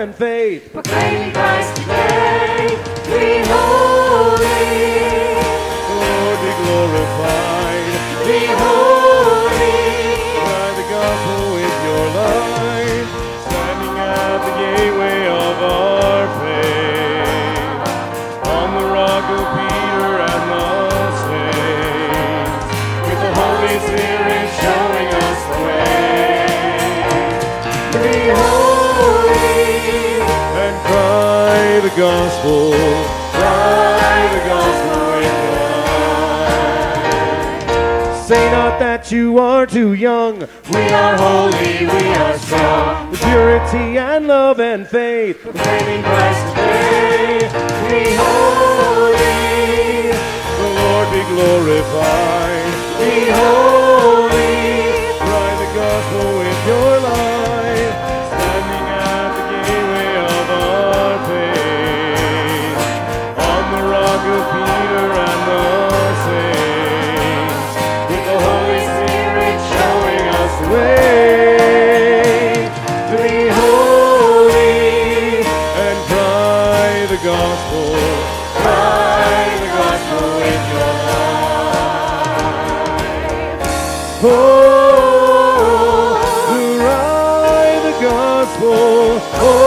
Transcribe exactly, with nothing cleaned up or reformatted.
and faith. Proclaiming Christ today, be holy. Lord, be glorified. Be holy. Cry the gospel with your life, standing at the gateway of our faith. On the rock of Peter and the saints, with the Holy Spirit showing us the way. Be holy and cry the gospel. Cry the gospel with your life. Say not that you are too young. We are holy, we are strong. With purity and love and faith, Proclaiming Christ today, be holy. the Lord be glorified. Be holy. Cry the gospel with your life, standing at the gateway of our faith. On the rock of Peter and the saints, with the Holy Spirit showing us the way. To be holy and cry the gospel. Cry the gospel with your life. Oh, cry the gospel. Oh,